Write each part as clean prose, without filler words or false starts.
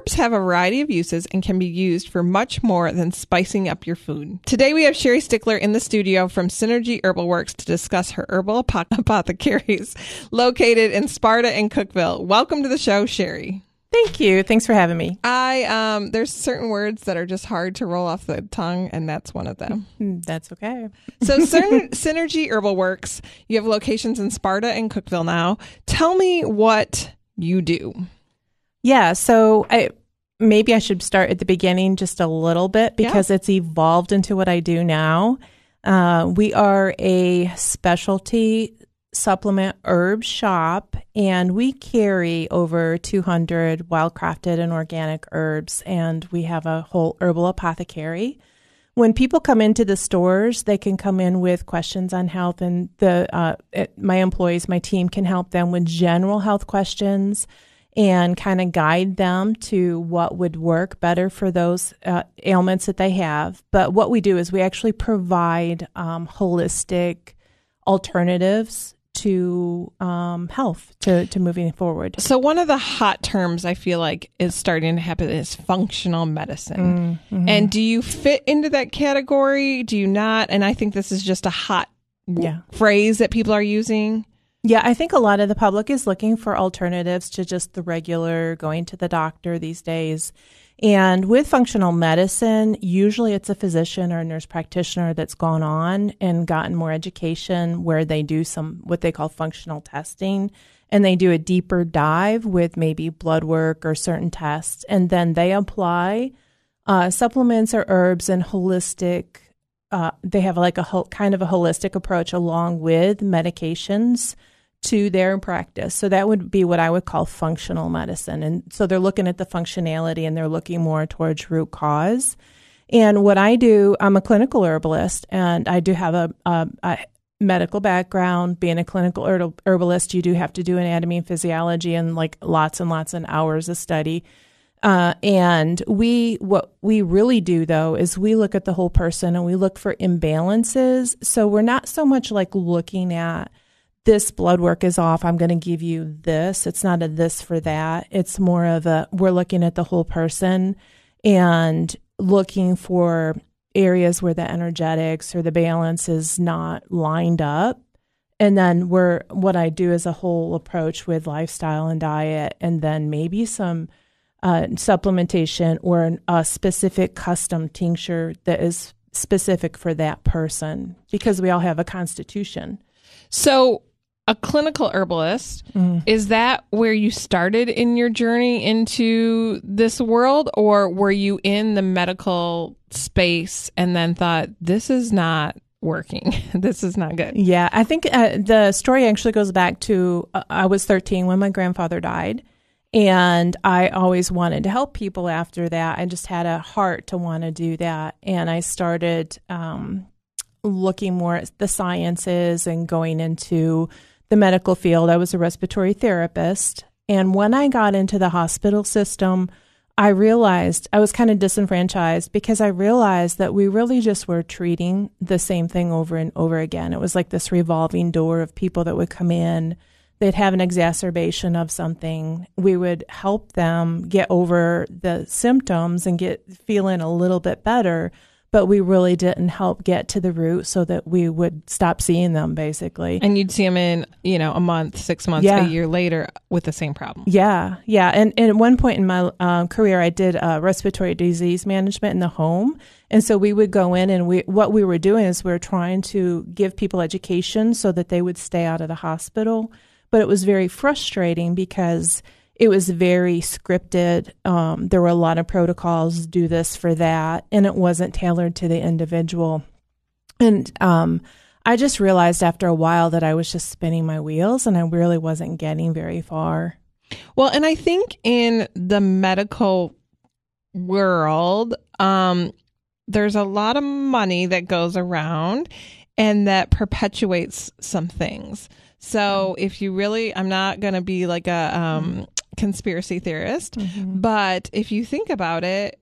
Herbs have a variety of uses and can be used for much more than spicing up your food. Today we have Sherry Stickler in the studio from Synergy Herbal Works to discuss her herbal apothecaries located in Sparta and Cookeville. Welcome to the show, Sherry. Thank you. Thanks for having me. There's certain words that are just hard to roll off the tongue, and that's one of them. That's okay. So Synergy Herbal Works, you have locations in Sparta and Cookeville now. Tell me what you do. Yeah, so maybe I should start at the beginning just a little bit because it's evolved into what I do now. We are a specialty supplement herb shop, and we carry over 200 wild-crafted and organic herbs, and we have a whole herbal apothecary. When people come into the stores, they can come in with questions on health, and my employees, my team can help them with general health questions and kind of guide them to what would work better for those ailments that they have. But what we do is we actually provide holistic alternatives to health, to moving forward. So one of the hot terms I feel like is starting to happen is functional medicine. Mm-hmm. And do you fit into that category? Do you not? And I think this is just a hot phrase that people are using. Yeah, I think a lot of the public is looking for alternatives to just the regular going to the doctor these days. And with functional medicine, usually it's a physician or a nurse practitioner that's gone on and gotten more education where they do some what they call functional testing, and they do a deeper dive with maybe blood work or certain tests, and then they apply supplements or herbs and holistic. They have like a kind of a holistic approach along with medications to their practice. So that would be what I would call functional medicine. And so they're looking at the functionality and they're looking more towards root cause. And what I do, I'm a clinical herbalist, and I do have a medical background. Being a clinical herbalist, you do have to do anatomy and physiology and like lots and lots of hours of study. And what we really do though is we look at the whole person and we look for imbalances. So we're not so much like looking at this blood work is off, I'm going to give you this. It's not a this for that. It's more of we're looking at the whole person and looking for areas where the energetics or the balance is not lined up. And then what I do is a whole approach with lifestyle and diet, and then maybe some supplementation or a specific custom tincture that is specific for that person, because we all have a constitution. So a clinical herbalist, is that where you started in your journey into this world, or were you in the medical space and then thought, this is not working, this is not good? Yeah, I think the story actually goes back to I was 13 when my grandfather died, and I always wanted to help people after that. I just had a heart to want to do that, and I started looking more at the sciences and going into the medical field. I was a respiratory therapist. And when I got into the hospital system, I realized I was kind of disenfranchised because I realized that we really just were treating the same thing over and over again. It was like this revolving door of people that would come in. They'd have an exacerbation of something. We would help them get over the symptoms and get feeling a little bit better, but we really didn't help get to the root so that we would stop seeing them, basically. And you'd see them in, a month, 6 months, a year later with the same problem. Yeah. And at one point in my career, I did respiratory disease management in the home. And so we would go in, and what we were doing is we were trying to give people education so that they would stay out of the hospital. But it was very frustrating because it was very scripted. There were a lot of protocols, do this for that, and it wasn't tailored to the individual. And I just realized after a while that I was just spinning my wheels, and I really wasn't getting very far. Well, and I think in the medical world, there's a lot of money that goes around and that perpetuates some things. So if you really, I'm not going to be like a conspiracy theorist, but if you think about it,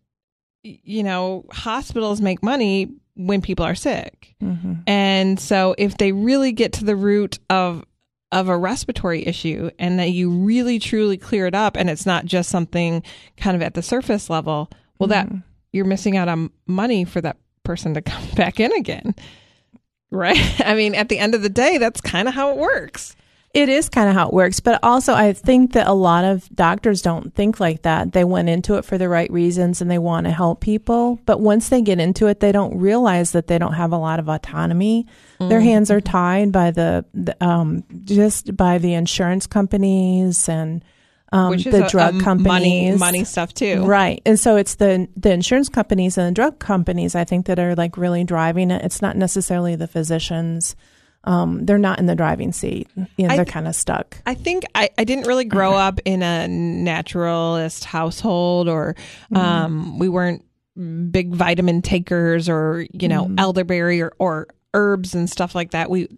hospitals make money when people are sick. And so if they really get to the root of of a respiratory issue and that you really truly clear it up and it's not just something kind of at the surface level, well, that you're missing out on money for that person to come back in again. Right? I mean, at the end of the day, that's kind of how it works. It is kind of how it works. But also, I think that a lot of doctors don't think like that. They went into it for the right reasons and they want to help people. But once they get into it, they don't realize that they don't have a lot of autonomy. Their hands are tied by just by the insurance companies and which is the drug companies. Money stuff too. Right. And so it's the insurance companies and the drug companies, I think, that are like really driving it. It's not necessarily the physicians. They're not in the driving seat. They're kind of stuck. I think I didn't really grow up in a naturalist household or we weren't big vitamin takers or, elderberry or herbs and stuff like that. You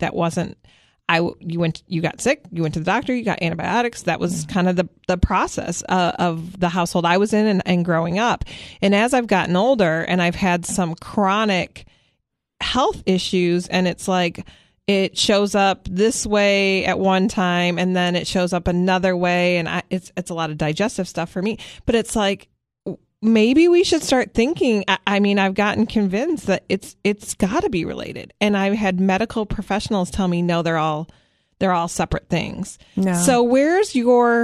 got sick, you went to the doctor, you got antibiotics. That was kind of the process of the household I was in and growing up. And as I've gotten older and I've had some chronic health issues, and it's like, it shows up this way at one time and then it shows up another way. And it's a lot of digestive stuff for me, but it's like, maybe we should start thinking. I mean, I've gotten convinced that it's got to be related. And I've had medical professionals tell me, no, they're all separate things. No. So where's your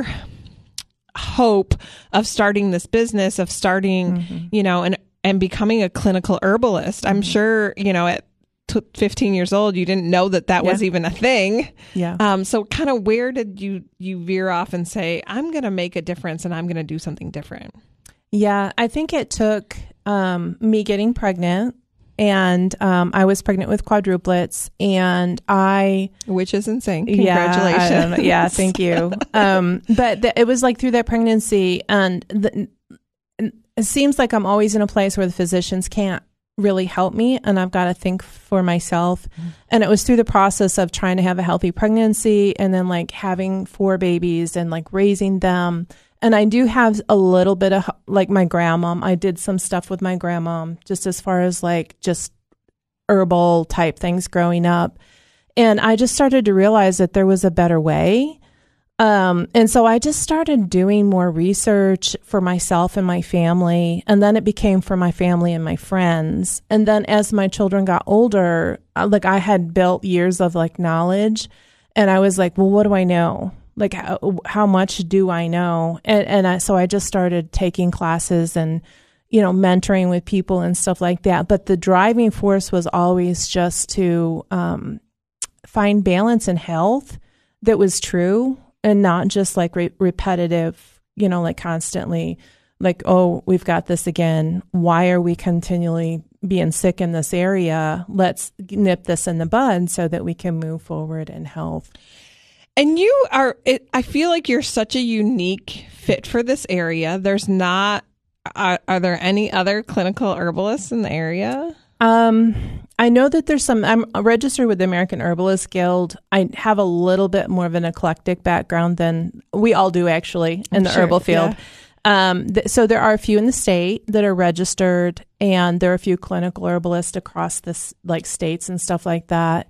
hope of starting this business, of starting, and becoming a clinical herbalist? I'm sure, at 15 years old, you didn't know that was even a thing. Yeah. So kind of where did you veer off and say, I'm going to make a difference and I'm going to do something different? Yeah, I think it took me getting pregnant, and I was pregnant with quadruplets, and which is insane. Congratulations. Yeah, thank you. But it was like through that pregnancy, and it seems like I'm always in a place where the physicians can't really help me, and I've got to think for myself. And it was through the process of trying to have a healthy pregnancy, and then like having 4 babies and like raising them. And I do have a little bit of like my grandmom. I did some stuff with my grandmom just as far as like just herbal type things growing up. And I just started to realize that there was a better way. And so I just started doing more research for myself and my family. And then it became for my family and my friends. And then as my children got older, like I had built years of like knowledge, and I was like, well, what do I know? Like, how much do I know? So I just started taking classes and, mentoring with people and stuff like that. But the driving force was always just to find balance in health that was true and not just like repetitive, like constantly like, oh, we've got this again. Why are we continually being sick in this area? Let's nip this in the bud so that we can move forward in health. And I feel like you're such a unique fit for this area. There's not, are there any other clinical herbalists in the area? I know that there's some. I'm registered with the American Herbalist Guild. I have a little bit more of an eclectic background than we all do actually in the herbal field. Yeah. So there are a few in the state that are registered, and there are a few clinical herbalists across this like states and stuff like that.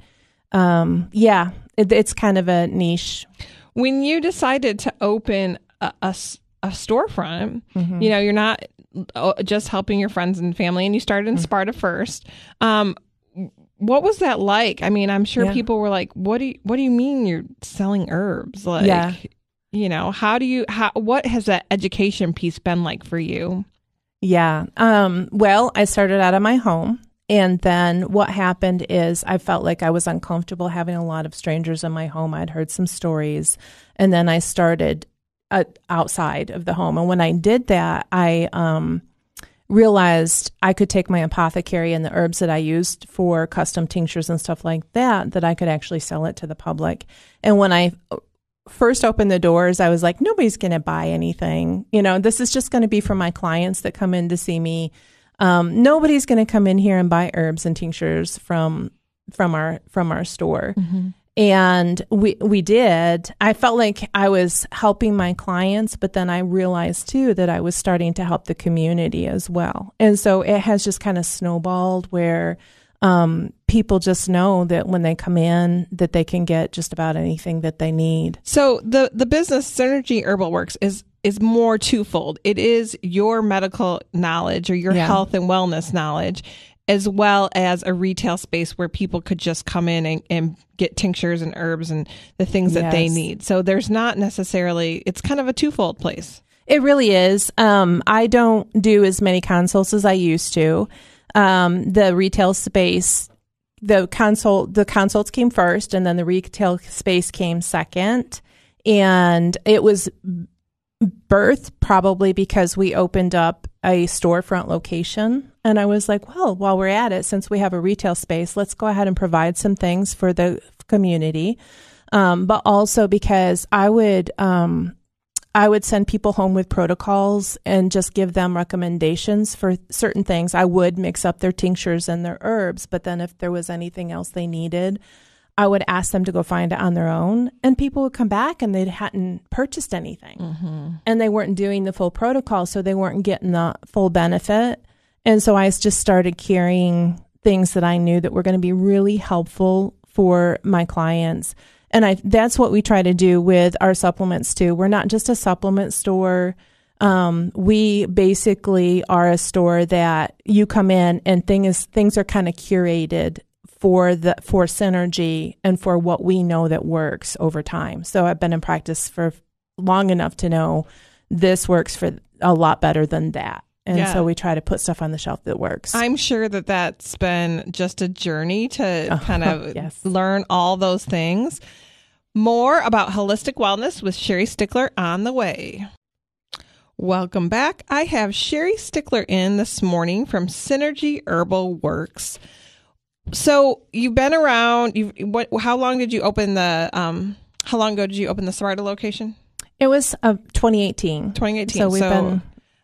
It's kind of a niche. When you decided to open a storefront, you're not just helping your friends and family, and you started in Sparta first. What was that like? I mean, I'm sure people were like, what do you mean you're selling herbs? Like, what has that education piece been like for you? Yeah. Well, I started out of my home. And then what happened is I felt like I was uncomfortable having a lot of strangers in my home. I'd heard some stories. And then I started outside of the home. And when I did that, I realized I could take my apothecary and the herbs that I used for custom tinctures and stuff like that I could actually sell it to the public. And when I first opened the doors, I was like, nobody's going to buy anything. This is just going to be for my clients that come in to see me. Nobody's going to come in here and buy herbs and tinctures from our store. Mm-hmm. And we did. I felt like I was helping my clients, but then I realized too that I was starting to help the community as well. And so it has just kind of snowballed where people just know that when they come in that they can get just about anything that they need. So the business Synergy Herbal Works is more twofold. It is your medical knowledge or your health and wellness knowledge, as well as a retail space where people could just come in and get tinctures and herbs and the things that they need. So there's not necessarily, it's kind of a twofold place. It really is. I don't do as many consults as I used to. The retail space, the consults came first, and then the retail space came second. And it was birthed probably because we opened up a storefront location. And I was like, well, while we're at it, since we have a retail space, let's go ahead and provide some things for the community. But also because I would send people home with protocols and just give them recommendations for certain things. I would mix up their tinctures and their herbs, but then if there was anything else they needed, I would ask them to go find it on their own. And people would come back and they hadn't purchased anything. Mm-hmm. And they weren't doing the full protocol, so they weren't getting the full benefit. And so I just started carrying things that I knew that were going to be really helpful for my clients. And that's what we try to do with our supplements too. We're not just a supplement store. We basically are a store that you come in and things are kind of curated for Synergy and for what we know that works over time. So I've been in practice for long enough to know this works for a lot better than that. And so we try to put stuff on the shelf that works. I'm sure that that's been just a journey to kind of learn all those things. More about holistic wellness with Sherry Stickler on the way. Welcome back. I have Sherry Stickler in this morning from Synergy Herbal Works. So you've been around. How long did you open the? How long ago did you open the Sparta location? It was 2018. 2018. So we've been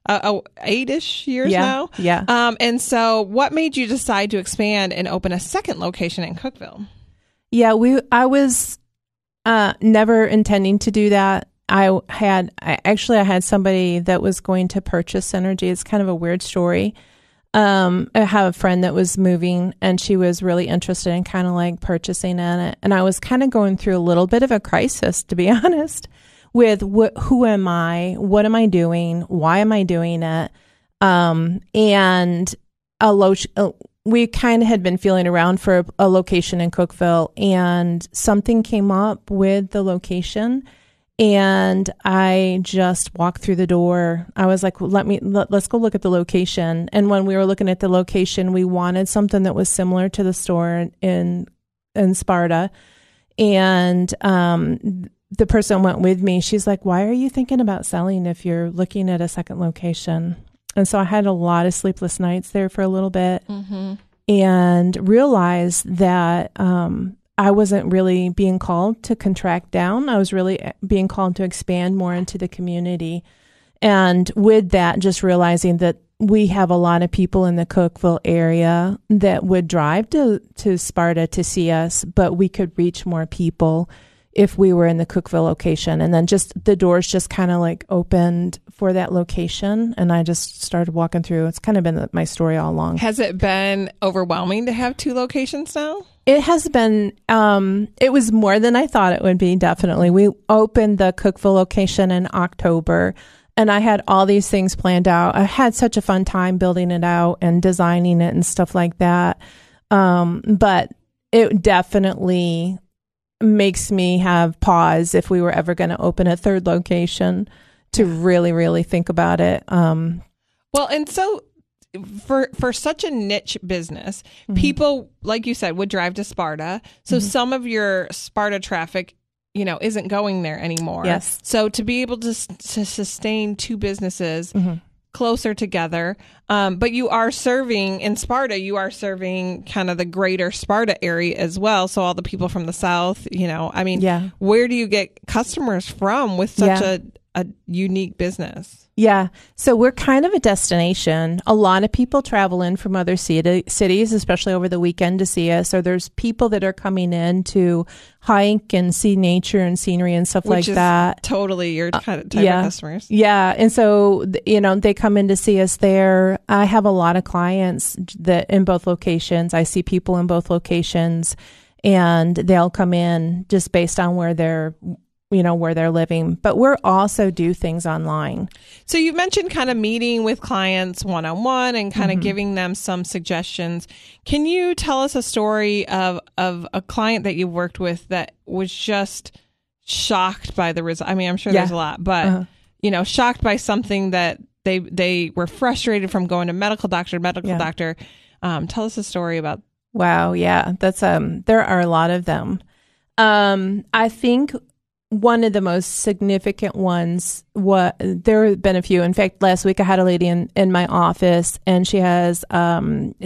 8-ish years now. Yeah. And so, what made you decide to expand and open a second location in Cookeville? Yeah, I was never intending to do that. I had somebody that was going to purchase Synergy. It's kind of a weird story. I have a friend that was moving and she was really interested in kind of like purchasing in it. And I was kind of going through a little bit of a crisis, to be honest, with who am I? What am I doing? Why am I doing it? And we kind of had been feeling around for a location in Cookeville, and something came up with the location. And I just walked through the door. I was like, let's go look at the location. And when we were looking at the location, we wanted something that was similar to the store in Sparta. And the person went with me. She's like, why are you thinking about selling if you're looking at a second location? And so I had a lot of sleepless nights there for a little bit, and realized that I wasn't really being called to contract down. I was really being called to expand more into the community. And with that, just realizing that we have a lot of people in the Cookeville area that would drive to Sparta to see us, but we could reach more people if we were in the Cookeville location. And then just the doors just kind of like opened for that location. And I just started walking through. It's kind of been my story all along. Has it been overwhelming to have 2 locations now? It has been, it was more than I thought it would be, definitely. We opened the Cookeville location in October, and I had all these things planned out. I had such a fun time building it out and designing it and stuff like that. But it definitely makes me have pause if we were ever going to open a third location to really, really think about it. Well, and so for such a niche business, people, like you said, would drive to Sparta. So some of your Sparta traffic, isn't going there anymore. Yes. So to be able to sustain 2 businesses closer together, but you are serving in Sparta, you are serving kind of the greater Sparta area as well. So all the people from the South, where do you get customers from with such a unique business. Yeah. So we're kind of a destination. A lot of people travel in from other cities, especially over the weekend, to see us. Or there's people that are coming in to hike and see nature and scenery and stuff like that. Totally your kind of type of customers. Yeah. And so, they come in to see us there. I have a lot of clients that in both locations. I see people in both locations, and they'll come in just based on where they're living, but we're also do things online. So you mentioned kind of meeting with clients one-on-one and kind of giving them some suggestions. Can you tell us a story of a client that you worked with that was just shocked by the result? I mean, I'm sure there's a lot, but shocked by something that they were frustrated from going to medical doctor. Tell us a story about. Wow. Yeah. That's, there are a lot of them. I think one of the most significant ones, there have been a few. In fact, last week I had a lady in my office, and she has a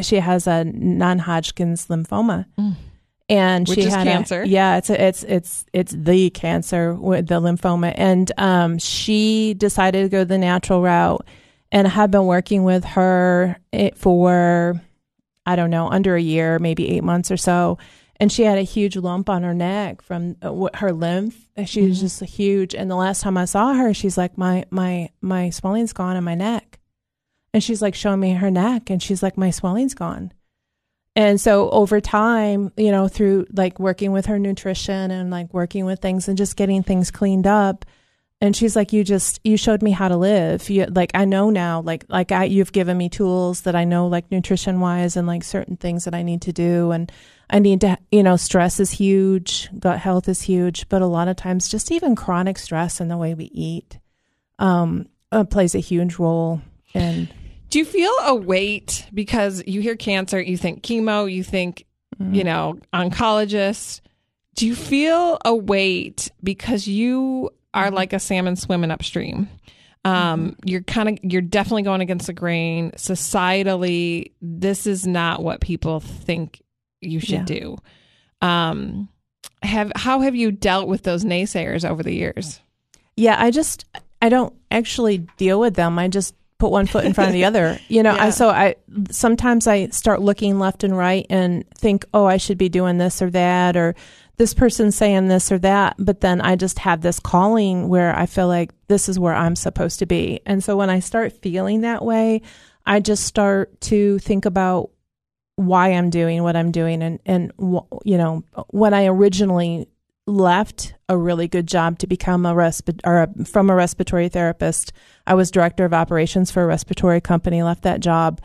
non-Hodgkin's lymphoma, and which is cancer. It's the cancer with the lymphoma, and she decided to go the natural route, and I have been working with her for, I don't know, under a year, maybe 8 months or so. And she had a huge lump on her neck from her lymph. She was just huge. And the last time I saw her, she's like, my swelling's gone in my neck. And she's like showing me her neck, and she's like, my swelling's gone. And so over time, through like working with her nutrition and like working with things and just getting things cleaned up. And she's like, you showed me how to live. I know now, you've given me tools that I know, like nutrition wise, and like certain things that I need to do. And I need to, stress is huge. Gut health is huge. But a lot of times just even chronic stress in the way we eat plays a huge role. And do you feel a weight because you hear cancer, you think chemo, you think, oncologist. Do you feel a weight because you are like a salmon swimming upstream? You're definitely going against the grain. Societally, this is not what people think you should do. How have you dealt with those naysayers over the years? Yeah, I don't actually deal with them. I just put one foot in front of the other, I sometimes I start looking left and right and think, oh, I should be doing this or that, or this person's saying this or that. But then I just have this calling where I feel like this is where I'm supposed to be. And so when I start feeling that way, I just start to think about why I'm doing what I'm doing. And when I originally left a really good job to become from a respiratory therapist, I was director of operations for a respiratory company, left that job.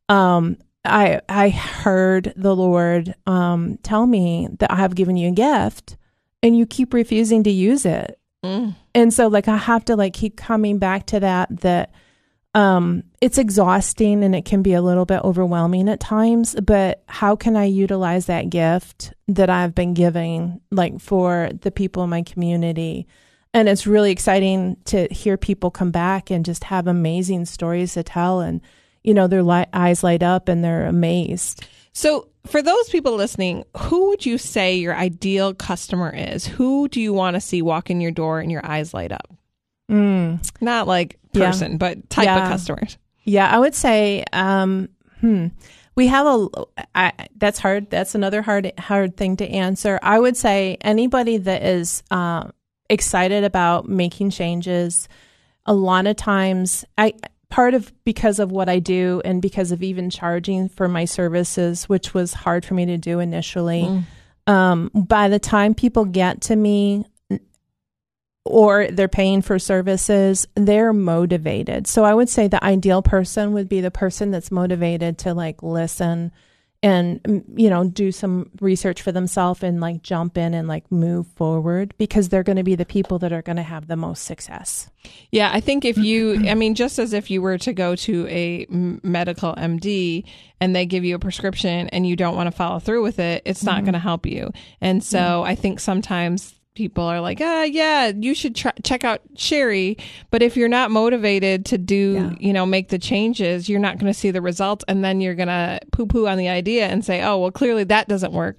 I heard the Lord tell me that I have given you a gift and you keep refusing to use it. And so I have to keep coming back to that it's exhausting and it can be a little bit overwhelming at times, but how can I utilize that gift that I've been giving for the people in my community? And it's really exciting to hear people come back and just have amazing stories to tell, and their eyes light up and they're amazed. So for those people listening, who would you say your ideal customer is? Who do you want to see walk in your door and your eyes light up? Not person, but type of customers. Yeah, I would say, we have that's hard. That's another hard thing to answer. I would say anybody that is excited about making changes. A lot of times, because of what I do and because of even charging for my services, which was hard for me to do initially, by the time people get to me, or they're paying for services, they're motivated. So I would say the ideal person would be the person that's motivated to listen and, do some research for themselves and jump in and move forward, because they're going to be the people that are going to have the most success. Yeah. I think if you, just as if you were to go to a medical MD and they give you a prescription and you don't want to follow through with it, it's not going to help you. And so I think sometimes people are like, you should check out Sherry. But if you're not motivated to do, make the changes, you're not going to see the results. And then you're going to poo-poo on the idea and say, oh, well, clearly that doesn't work.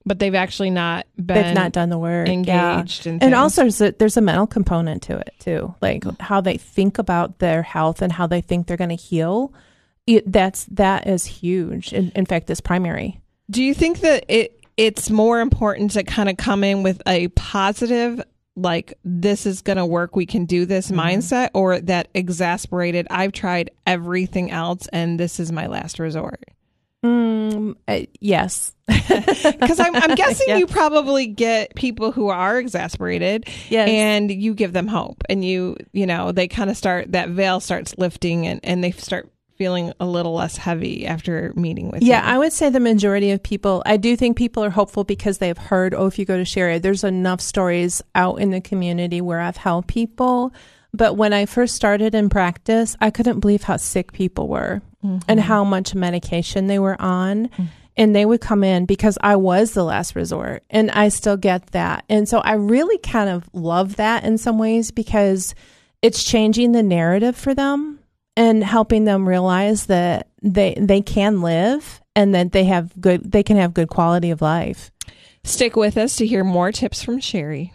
But they've actually not been they've not done the work, engaged in things. And also there's a mental component to it too, like how they think about their health and how they think they're going to heal. That is huge. In fact, it's primary. Do you think that it's more important to kind of come in with a positive, like, this is going to work, we can do this mindset, or that exasperated, I've tried everything else and this is my last resort? Yes. Because I'm guessing you probably get people who are exasperated, and you give them hope, and you know, they kind of start, that veil starts lifting, and they start feeling a little less heavy after meeting with you. Yeah, I would say the majority of people, I do think people are hopeful because they've heard, if you go to Sherry, there's enough stories out in the community where I've helped people. But when I first started in practice, I couldn't believe how sick people were and how much medication they were on. And they would come in because I was the last resort, and I still get that. And so I really kind of love that in some ways, because it's changing the narrative for them and helping them realize that they can live and that they can have good quality of life. Stick with us to hear more tips from Sherry.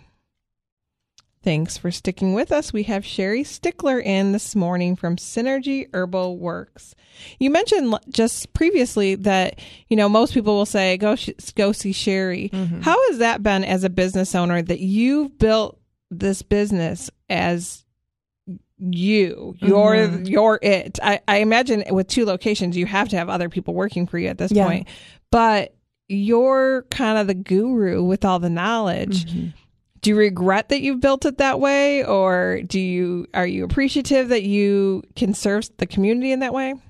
Thanks for sticking with us. We have Sherry Stickler in this morning from Synergy Herbal Works. You mentioned just previously that, you know, most people will say, go see Sherry. How has that been as a business owner, that you've built this business as you're it? I imagine with 2 locations, you have to have other people working for you at this point, but you're kind of the guru with all the knowledge. Do you regret that you've built it that way, or are you appreciative that you can serve the community in that way?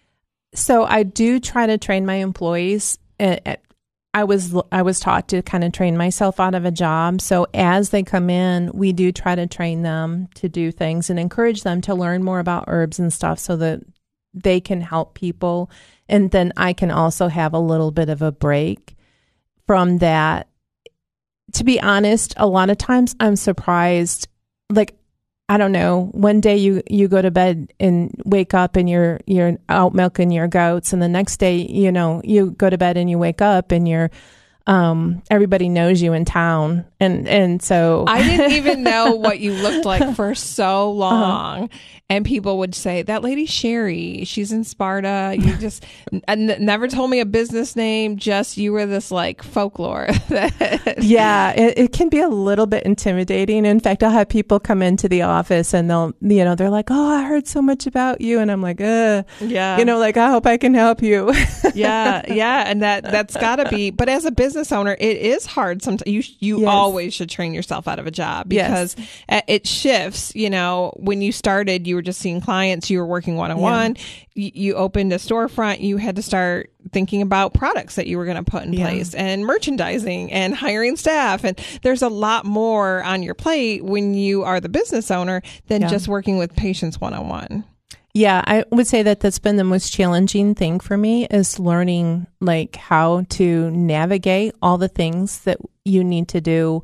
So I do try to train my employees. I was taught to kind of train myself out of a job. So as they come in, we do try to train them to do things and encourage them to learn more about herbs and stuff so that they can help people. And then I can also have a little bit of a break from that. To be honest, a lot of times I'm surprised, like, I don't know, one day you go to bed and wake up and you're out milking your goats, and the next day, you know, you go to bed and you wake up and you're everybody knows you in town. And so I didn't even know what you looked like for so long. And people would say, that lady Sherry, she's in Sparta. You just never told me a business name. Just you were this like folklore. Yeah, it can be a little bit intimidating. In fact, I'll have people come into the office and they're like, oh, I heard so much about you. And I'm like, yeah, you know, like, I hope I can help you. Yeah. And that's gotta be, but as a business owner, it is hard. Sometimes you always should train yourself out of a job, because it shifts. You know, when you started, you were just seeing clients, you were working one-on-one, you opened a storefront, you had to start thinking about products that you were going to put in place, and merchandising and hiring staff. And there's a lot more on your plate when you are the business owner than just working with patients one-on-one. Yeah, I would say that that's been the most challenging thing for me, is learning like how to navigate all the things that you need to do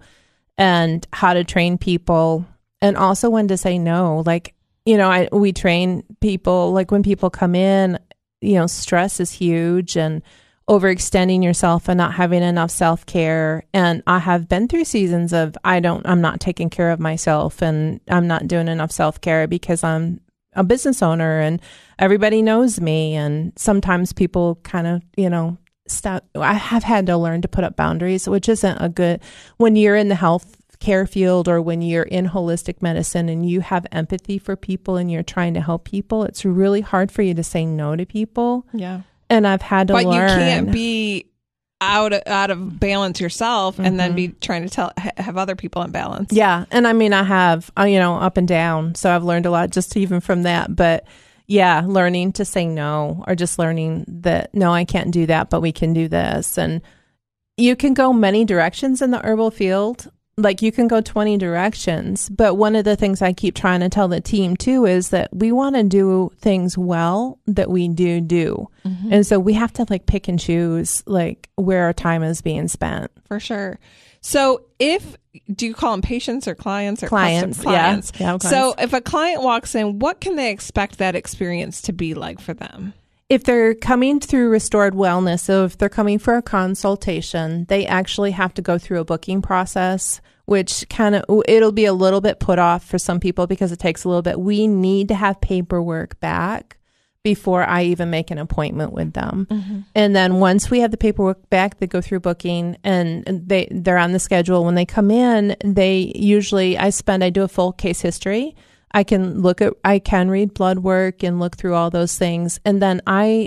and how to train people, and also when to say no. Like, you know, we train people, like when people come in, you know, stress is huge, and overextending yourself and not having enough self-care. And I have been through seasons of I'm not taking care of myself, and I'm not doing enough self-care because I'm a business owner and everybody knows me. And sometimes people kind of, you know, stop. I have had to learn to put up boundaries, which isn't a good, when you're in the health care field or when you're in holistic medicine and you have empathy for people and you're trying to help people, it's really hard for you to say no to people. Yeah. And I've had to learn. But you can't be out of balance yourself and then be trying to have other people in balance. Yeah. And I mean, I have, you know, up and down. So I've learned a lot just even from that. But yeah, learning to say no, or just learning that, no, I can't do that, but we can do this. And you can go many directions in the herbal field. Like, you can go 20 directions. But one of the things I keep trying to tell the team too is that we want to do things well that we do. And so we have to like pick and choose like where our time is being spent. For sure. So do you call them patients or clients or clients? Clients. Yeah. So if a client walks in, what can they expect that experience to be like for them? If they're coming through Restored Wellness, so if they're coming for a consultation, they actually have to go through a booking process, which it'll be a little bit put off for some people because it takes a little bit. We need to have paperwork back before I even make an appointment with them. Mm-hmm. And then once we have the paperwork back, they go through booking and they're on the schedule. When they come in, I do a full case history. I can read blood work and look through all those things. And then I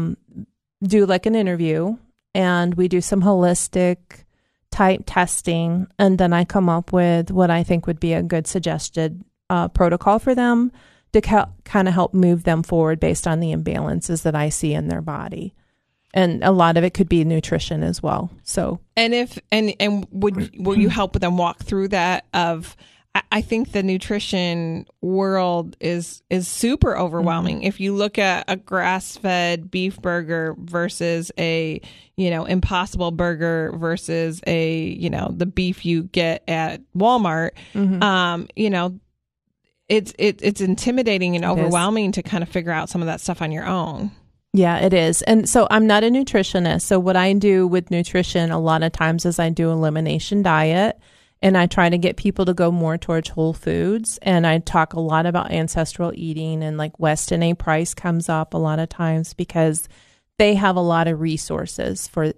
do like an interview, and we do some holistic type testing. And then I come up with what I think would be a good suggested protocol for them to kind of help move them forward based on the imbalances that I see in their body. And a lot of it could be nutrition as well. So, will you help them walk through that of, I think the nutrition world is super overwhelming. Mm-hmm. If you look at a grass-fed beef burger versus a, Impossible Burger versus a, the beef you get at Walmart, mm-hmm. It's intimidating and overwhelming to kind of figure out some of that stuff on your own. Yeah, it is. And so I'm not a nutritionist. So what I do with nutrition a lot of times is I do elimination diet. And I try to get people to go more towards whole foods. And I talk a lot about ancestral eating, and like Weston A. Price comes up a lot of times because they have a lot of resources for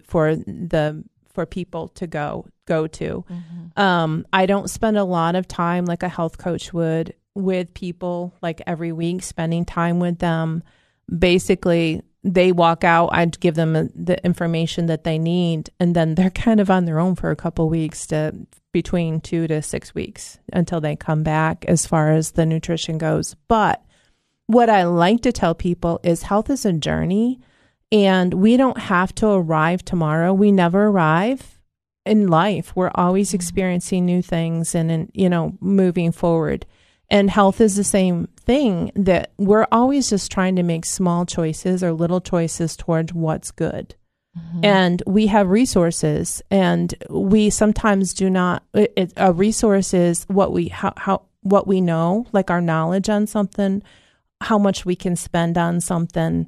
people to go to. Mm-hmm. I don't spend a lot of time like a health coach would with people like every week, spending time with them. Basically, they walk out, I'd give them the information that they need, and then they're kind of on their own for a couple weeks between 2 to 6 weeks until they come back as far as the nutrition goes. But what I like to tell people is health is a journey, and we don't have to arrive tomorrow. We never arrive in life. We're always experiencing new things and moving forward. And health is the same thing, that we're always just trying to make small choices or little choices towards what's good. Mm-hmm. And we have resources, and we sometimes do not. A resource is what we know, like our knowledge on something, how much we can spend on something,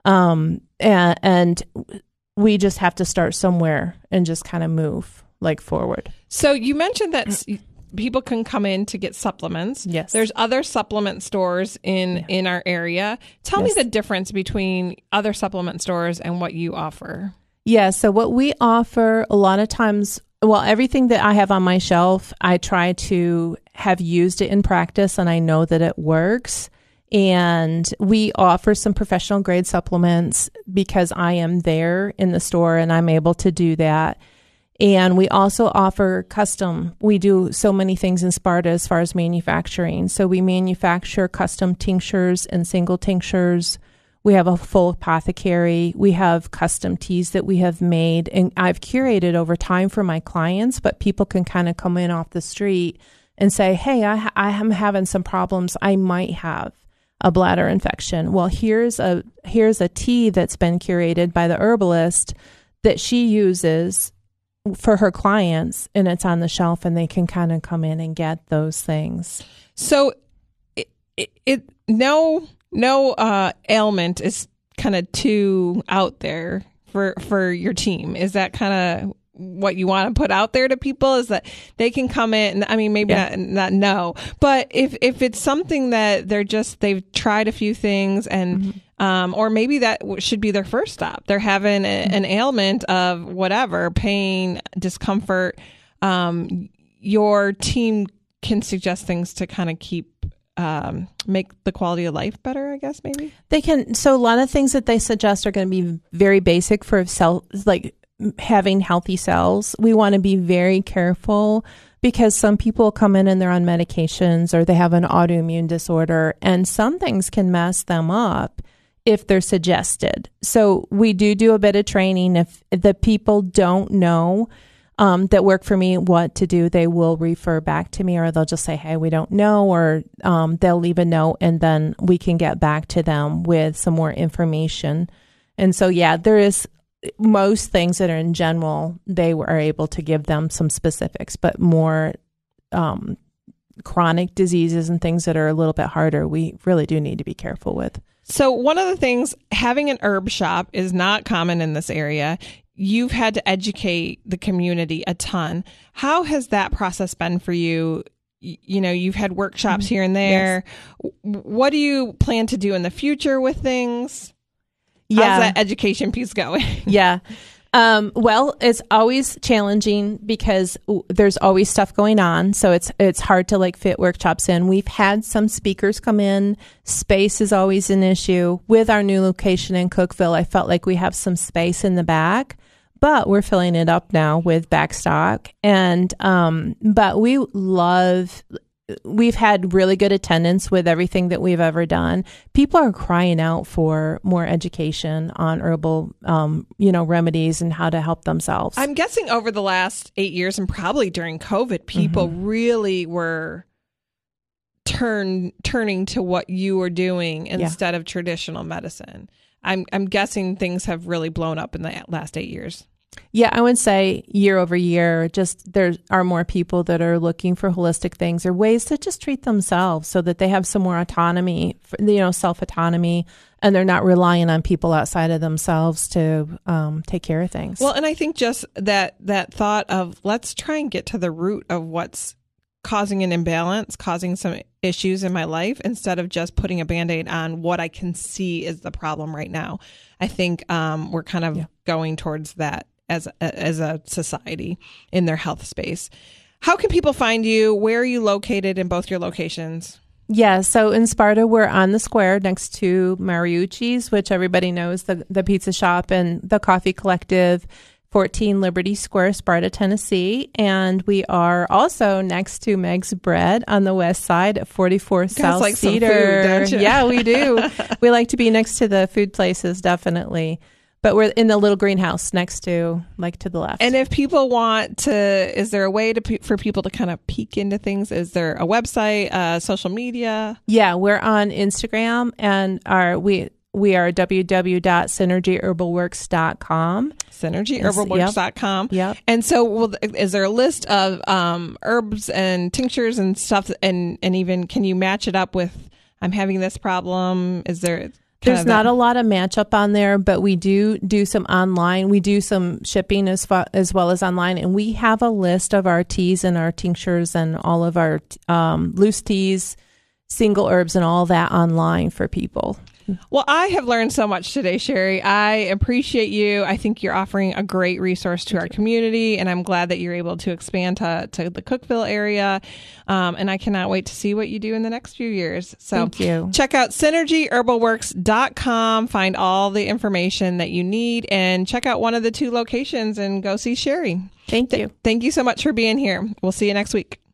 and we just have to start somewhere and just kind of move forward. So you mentioned that people can come in to get supplements. Yes. There's other supplement stores in our area. Tell me the difference between other supplement stores and what you offer. Yeah. So what we offer a lot of times, everything that I have on my shelf, I try to have used it in practice, and I know that it works. And we offer some professional grade supplements because I am there in the store and I'm able to do that. And we also offer custom. We do so many things in Sparta as far as manufacturing. So we manufacture custom tinctures and single tinctures. We have a full apothecary. We have custom teas that we have made. And I've curated over time for my clients, but people can kind of come in off the street and say, hey, I am having some problems. I might have a bladder infection. Well, here's a tea that's been curated by the herbalist that she uses for her clients, and it's on the shelf, and they can kind of come in and get those things. So no ailment is kind of too out there for your team. Is that kind of what you want to put out there to people, is that they can come in? I mean, maybe not no, but if it's something that they've tried a few things and or maybe that should be their first stop. They're having an ailment of whatever, pain, discomfort. Your team can suggest things to kind of make the quality of life better, I guess, maybe. They can. So a lot of things that they suggest are going to be very basic for having healthy cells. We want to be very careful because some people come in and they're on medications or they have an autoimmune disorder, and some things can mess them up if they're suggested. So we do a bit of training. If the people don't know that work for me what to do, they will refer back to me, or they'll just say, hey, we don't know, or they'll leave a note, and then we can get back to them with some more information. And so, there is most things that are in general, they are able to give them some specifics, but more chronic diseases and things that are a little bit harder, we really do need to be careful with. So one of the things, having an herb shop is not common in this area. You've had to educate the community a ton. How has that process been for you? You know, you've had workshops here and there. Yes. What do you plan to do in the future with things? How's that education piece going? Yeah. Well, it's always challenging because there's always stuff going on. So it's hard to like fit workshops in. We've had some speakers come in. Space is always an issue. With our new location in Cookeville, I felt like we have some space in the back, but we're filling it up now with backstock. And, but we've had really good attendance with everything that we've ever done. People are crying out for more education on herbal, remedies and how to help themselves. I'm guessing over the last 8 years and probably during COVID, people really were turning to what you were doing instead of traditional medicine. I'm guessing things have really blown up in the last 8 years. Yeah, I would say year over year, just there are more people that are looking for holistic things or ways to just treat themselves so that they have some more autonomy, self-autonomy, and they're not relying on people outside of themselves to take care of things. Well, and I think just that thought of let's try and get to the root of what's causing an imbalance, causing some issues in my life, instead of just putting a Band-Aid on what I can see is the problem right now. I think we're kind of going towards that as a society in their health space. How can people find you? Where are you located in both your locations? Yeah, so in Sparta, we're on the square next to Mariucci's, which everybody knows, the pizza shop, and the Coffee Collective, 14 Liberty Square, Sparta, Tennessee. And we are also next to Meg's Bread on the west side at 44 South like Cedar. Some food, don't you? Yeah, we do. We like to be next to the food places, definitely. But we're in the little greenhouse next to, to the left. And if people want to, is there a way for people to kind of peek into things? Is there a website, social media? Yeah, we're on Instagram, and we are www.synergyherbalworks.com. Synergyherbalworks.com. Yep. And so is there a list of herbs and tinctures and stuff? And even, can you match it up with, I'm having this problem? Is there... There's not a lot of matchup on there, but we do some online. We do some shipping as well as online, and we have a list of our teas and our tinctures and all of our loose teas, single herbs, and all that online for people. Well, I have learned so much today, Sherry. I appreciate you. I think you're offering a great resource to our community, and I'm glad that you're able to expand to the Cookeville area. And I cannot wait to see what you do in the next few years. So thank you. Check out synergyherbalworks.com. Find all the information that you need, and check out one of the 2 locations and go see Sherry. Thank you. Thank you so much for being here. We'll see you next week.